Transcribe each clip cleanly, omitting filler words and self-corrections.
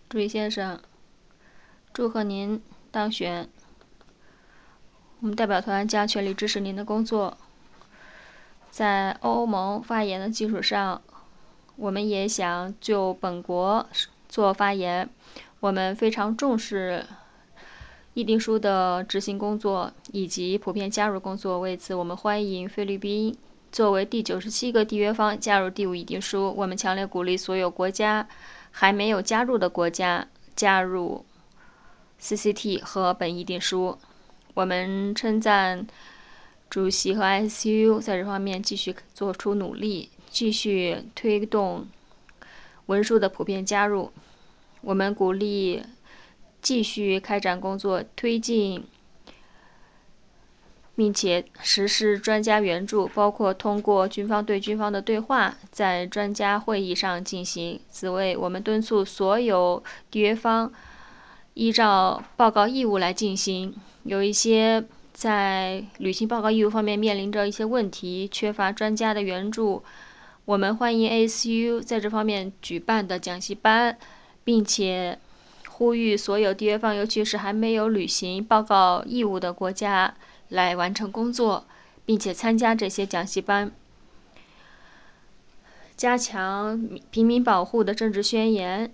朱毅先生，祝贺您当选。我们代表团将全力支持您的工作。在欧盟发言的基础上，我们也想就本国做发言。我们非常重视议定书的执行工作以及普遍加入工作。为此，我们欢迎菲律宾作为第97个缔约方加入第5议定书。我们强烈鼓励所有国家还没有加入的国家加入 CCT 和本议定书。我们称赞主席和 ICU 在这方面继续做出努力，继续推动文书的普遍加入。我们鼓励继续开展工作，推进并且实施专家援助，包括通过军方对军方的对话在专家会议上进行。此外，我们敦促所有缔约方依照报告义务来进行。有一些在履行报告义务方面面临着一些问题，缺乏专家的援助。我们欢迎 ACU 在这方面举办的讲习班，并且呼吁所有缔约方，尤其是还没有履行报告义务的国家来完成工作，并且参加这些讲习班。加强平民保护的政治宣言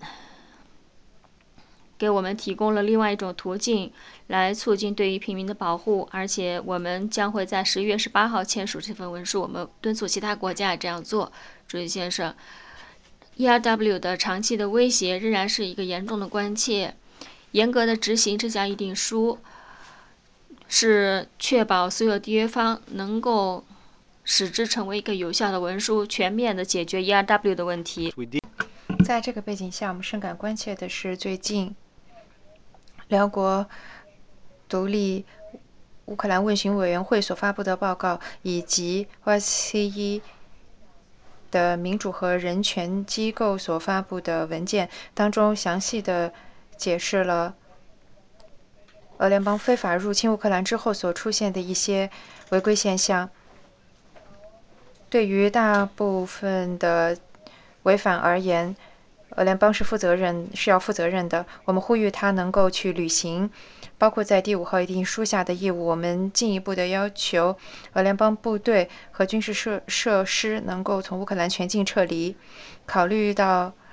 给我们提供了另外一种途径来促进对于平民的保护，而且我们将会在11月18号签署这份文书。我们敦促其他国家也这样做。主席先生，ERW 的长期的威胁仍然是一个严重的关切。严格的执行这项议定书是确保所有缔约方能够使之成为一个有效的文书，全面的解决 ERW 的问题。 在这个背景下，我们深感关切的是，最近辽国独立乌克兰问询委员会所发布的报告，以及 OSCE 的民主和人权机构所发布的文件当中，详细的解释了俄联邦非法入侵乌克兰之后所出现的一些违规现象。对于大部分的违反而言，俄联邦是要负责任的。我们呼吁他能够去履行包括在第5号议定书下的义务。我们进一步的要求俄联邦部队和军事设施能够从乌克兰全境撤离。考虑到